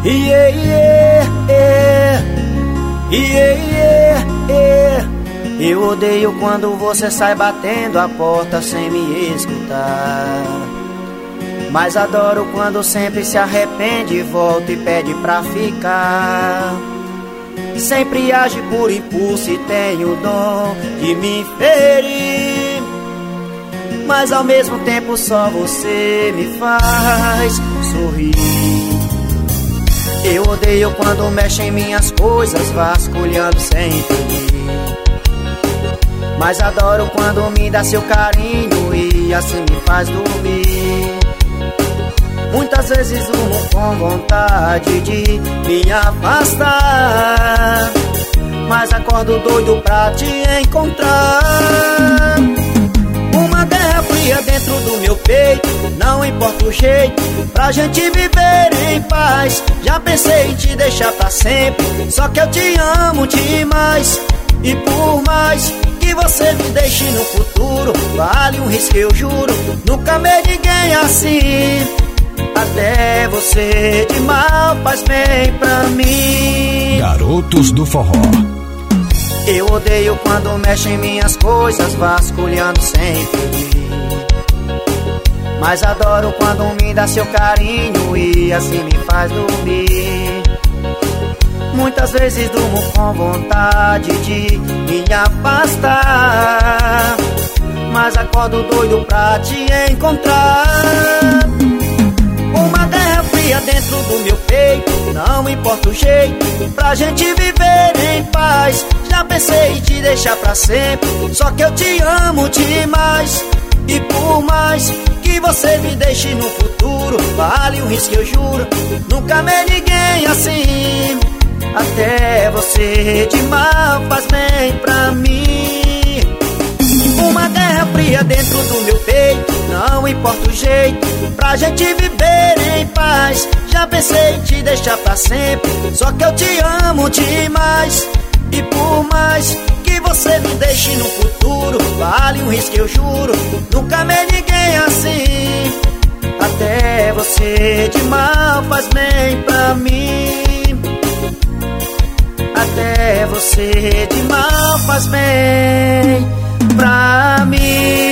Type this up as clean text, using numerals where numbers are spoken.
Yeah, yeah, yeah. Yeah, yeah, yeah. Eu odeio quando você sai batendo a porta sem me escutar, mas adoro quando sempre se arrepende, volta e pede pra ficar. Sempre age por impulso e tem o dom de me ferir, mas ao mesmo tempo só você me faz sorrir. Eu odeio quando mexe em minhas coisas, vasculhando sem pedir, mas adoro quando me dá seu carinho e assim me faz dormir. Muitas vezes durmo com vontade de me afastar, mas acordo doido pra te encontrar. Uma guerra fria dentro do meu peito, não importa o jeito, pra gente viver em paz. Já pensei em te deixar pra sempre, só que eu te amo demais. E por mais que você me deixe no futuro, vale um risco, eu juro, nunca amei ninguém assim. Até você de mal faz bem pra mim. Garotos do Forró. Eu odeio quando mexe em minhas coisas, vasculhando sem pedir, mas adoro quando me dá seu carinho e assim me faz dormir. Muitas vezes durmo com vontade de me afastar, mas acordo doido pra te encontrar. Uma guerra fria dentro do meu peito, não importa o jeito, pra gente viver em paz. Já pensei em te deixar pra sempre, só que eu te amo demais. E por mais que você me deixe no futuro, vale um risco, eu juro, nunca amei ninguém assim. Até você de mal faz bem pra mim. Uma guerra fria dentro do meu peito, não importa o jeito, pra gente viver em paz. Já pensei em te deixar pra sempre, só que eu te amo demais. E por mais que você me deixe no futuro, vale um risco, eu juro, nunca amei ninguém assim. Até você de mal faz bem pra mim. Até você de mal faz bem pra mim.